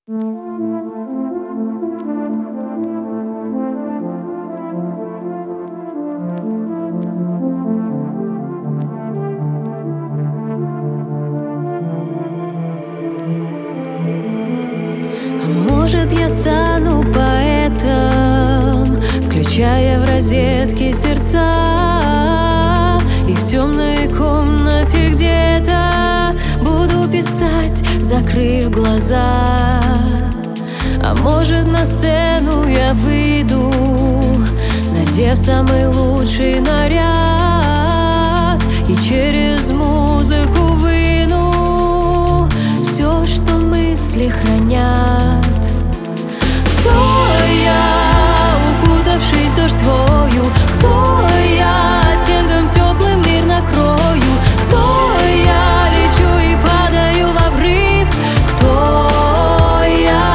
Может, я стану поэтом, включая в розетки сердца, и в темной комнате где-то буду писать, закрыв глаза. А может, на сцену я выйду, надев самый лучший наряд, и через музыку выну все, что мысли хранят. Кто я, укутавшись в дождь твою? Кто я, тенком теплым мир накрою? Кто я, лечу и падаю в обрыв? Кто я?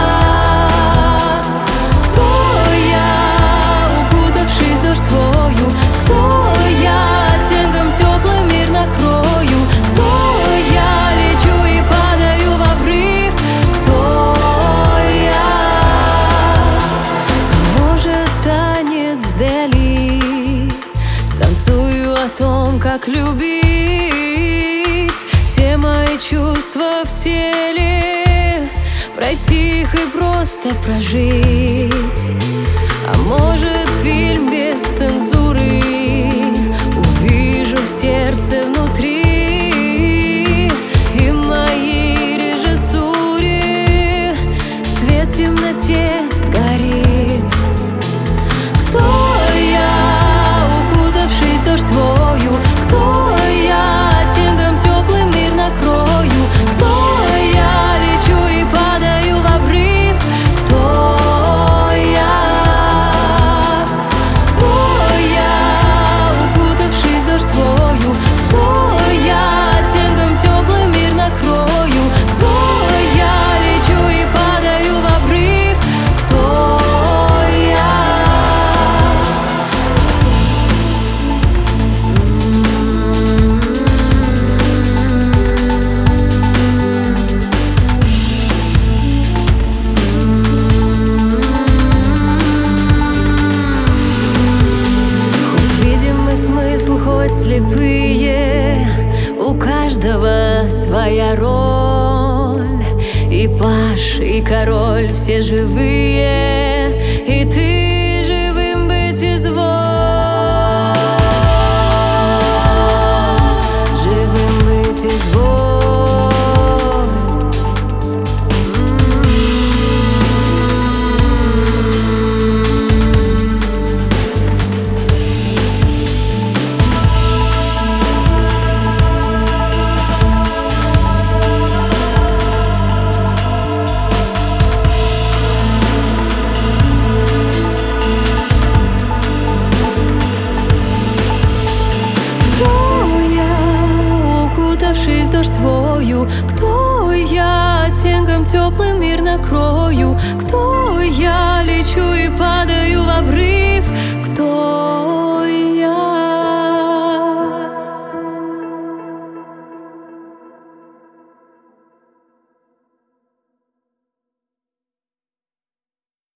Кто я, укутавшись в дождь твою? Кто я, тенком теплым мир накрою? Кто я, лечу и падаю в обрыв? Кто я? Может, танец Дели, станцую о том, как любить, все мои чувства в теле, пройти их и просто прожить. А может, фильм без цензуры, увижу в сердце внутри, и в моей режиссуре свет в темноте горит. Кто я, укутавшись в дождь твою? Кто я, тенком теплым мир накрою? Кто я, лечу и падаю в обрыв? Кто я? Кто я, укутавшись в дождь твою? Кто я, тенком теплым мир накрою? Кто я, лечу и падаю в обрыв? Кто я? Хоть видимый смысл, хоть слепые, у каждого своя роль. И паж, и король, все живые, и ты живым быть изволь. Живым быть изволь. Укутавшись в дождь твою? Кто я, тенком теплым мир накрою? Кто я, лечу и падаю в обрыв?